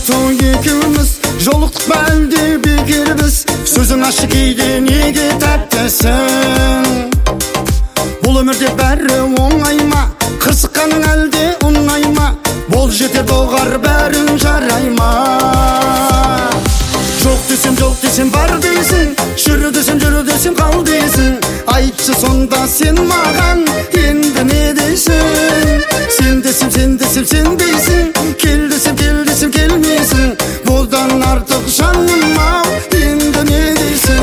Arzu ekimiz joluktuk beldi bekirbiz. Sözün aşık eydi nege teptesin. Bul ömürde bәрі оңайма, қырсыққаның әлде ұнайма. Бол жетер доғар бәрін жарайма. Жоқ десем бар дейсің, жүрі десем қал дейсің. Айтшы сонда сен маған енді не дейсің? Сен десем сен дейсің, кел десем келмейсің. Бұдан артық жаным ау, енді не дейсің?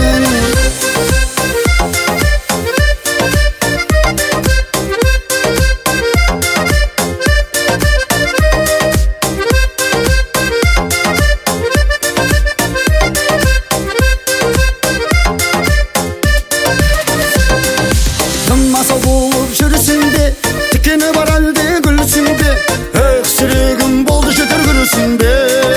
Masal болып жүрісінде, тікені бар әлде гүлсінде. Эх, жүрегім болды жетер күрісінде.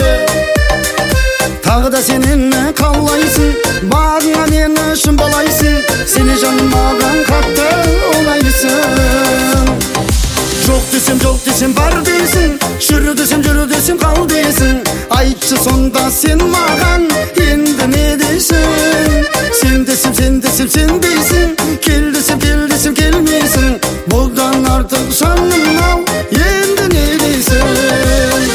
Тағы да сенен қалайсың, бағыңа мені шымбалайсың. Сені жаным маған қатты олайсың. Жоқ десем бар дейсің, жүрі десем қал дейсің. Айтшы сонда сен маған енді не дейсің? Сен десем дейсің, кел десем келмейсің. Бұдан артық жаным ау, енді не дейсің?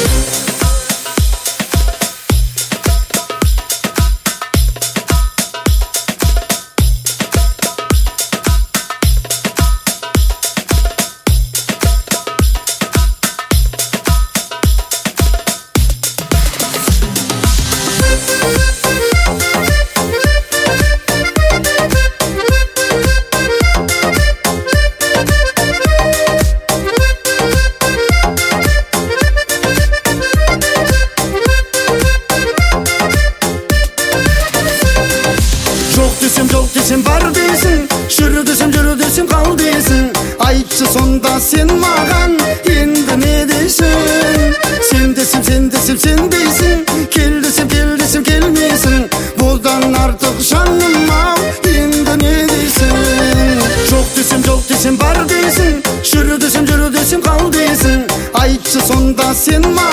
Жоқ десем бар дейсің, жүрі десем қал дейсің. Айтшы сонда сен маған енді не дейсің? Сен десем дейсің, кел десем келмейсің. Бұдан артық жаным ау, енді не дейсің? Жоқ десем бар дейсің, жүрі десем қал дейсің. Айтшы сонда сен маған